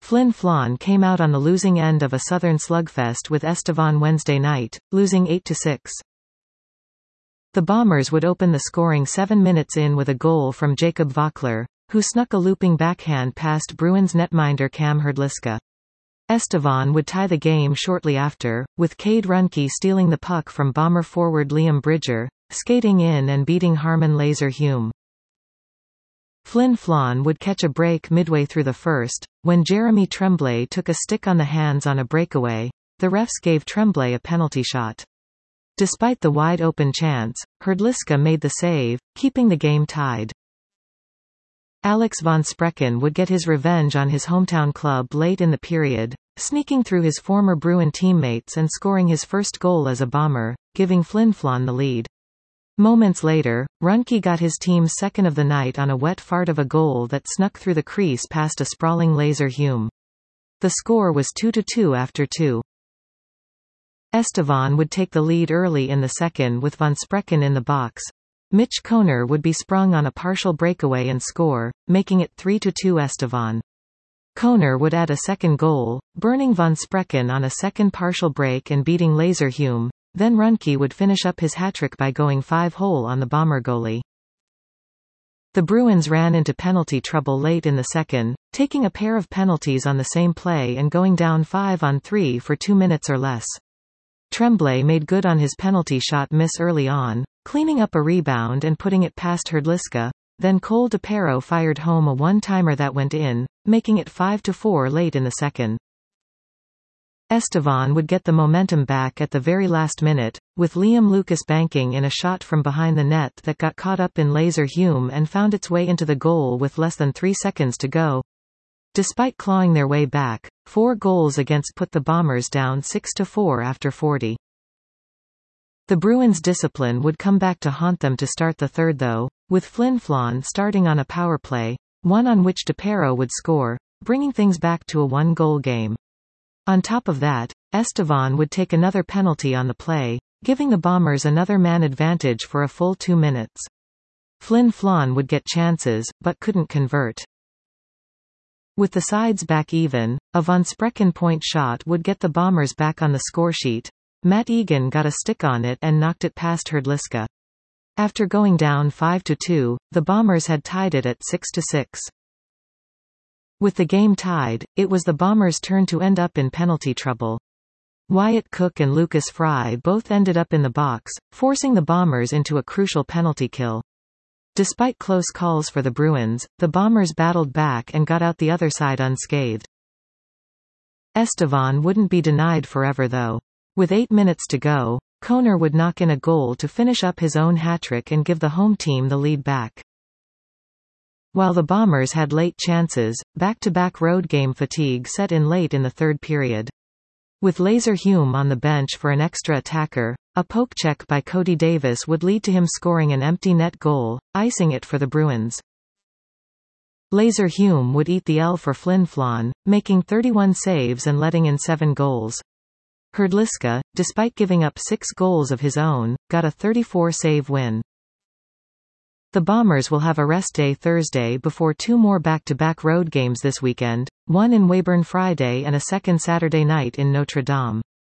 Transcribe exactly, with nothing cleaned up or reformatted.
Flin Flon came out on the losing end of a Southern slugfest with Estevan Wednesday night, losing eight to six. The Bombers would open the scoring seven minutes in with a goal from Jacob Vockler, who snuck a looping backhand past Bruins netminder Cam Hrdlicka. Estevan would tie the game shortly after, with Cade Runke stealing the puck from Bomber forward Liam Bridger, skating in and beating Harman Laser-Hume. Flin Flon would catch a break midway through the first, when Jeremy Tremblay took a stick on the hands on a breakaway. The refs gave Tremblay a penalty shot. Despite the wide-open chance, Hrdlicka made the save, keeping the game tied. Alex von Sprecken would get his revenge on his hometown club late in the period, sneaking through his former Bruin teammates and scoring his first goal as a Bomber, giving Flin Flon the lead. Moments later, Runke got his team's second of the night on a wet fart of a goal that snuck through the crease past a sprawling Laser-Hume. The score was two to two after two. Estevan would take the lead early in the second with von Sprecken in the box. Mitch Koner would be sprung on a partial breakaway and score, making it three to two Estevan. Koner would add a second goal, burning von Sprecken on a second partial break and beating Laser-Hume. Then Runke would finish up his hat-trick by going five-hole on the Bomber goalie. The Bruins ran into penalty trouble late in the second, taking a pair of penalties on the same play and going down five on three for two minutes or less. Tremblay made good on his penalty shot miss early on, cleaning up a rebound and putting it past Hrdlicka. Then Cole DePero fired home a one-timer that went in, making it five to four late in the second. Estevan would get the momentum back at the very last minute, with Liam Lucas banking in a shot from behind the net that got caught up in Laser-Hume and found its way into the goal with less than three seconds to go. Despite clawing their way back, four goals against put the Bombers down six to four after forty. The Bruins' discipline would come back to haunt them to start the third though, with Flin Flon starting on a power play, one on which DePero would score, bringing things back to a one-goal game. On top of that, Estevan would take another penalty on the play, giving the Bombers another man advantage for a full two minutes. Flin Flon would get chances, but couldn't convert. With the sides back even, a von Sprecken point shot would get the Bombers back on the scoresheet. Matt Egan got a stick on it and knocked it past Hrdlicka. After going down five to two, the Bombers had tied it at six to six. With the game tied, it was the Bombers' turn to end up in penalty trouble. Wyatt Cook and Lucas Fry both ended up in the box, forcing the Bombers into a crucial penalty kill. Despite close calls for the Bruins, the Bombers battled back and got out the other side unscathed. Estevan wouldn't be denied forever though. With eight minutes to go, Koner would knock in a goal to finish up his own hat-trick and give the home team the lead back. While the Bombers had late chances, back-to-back road game fatigue set in late in the third period. With Laser-Hume on the bench for an extra attacker, a poke check by Cody Davis would lead to him scoring an empty net goal, icing it for the Bruins. Laser-Hume would eat the L for Flin Flon, making thirty-one saves and letting in seven goals. Hrdlicka, despite giving up six goals of his own, got a thirty-four save win. The Bombers will have a rest day Thursday before two more back-to-back road games this weekend, one in Weyburn Friday and a second Saturday night in Notre Dame.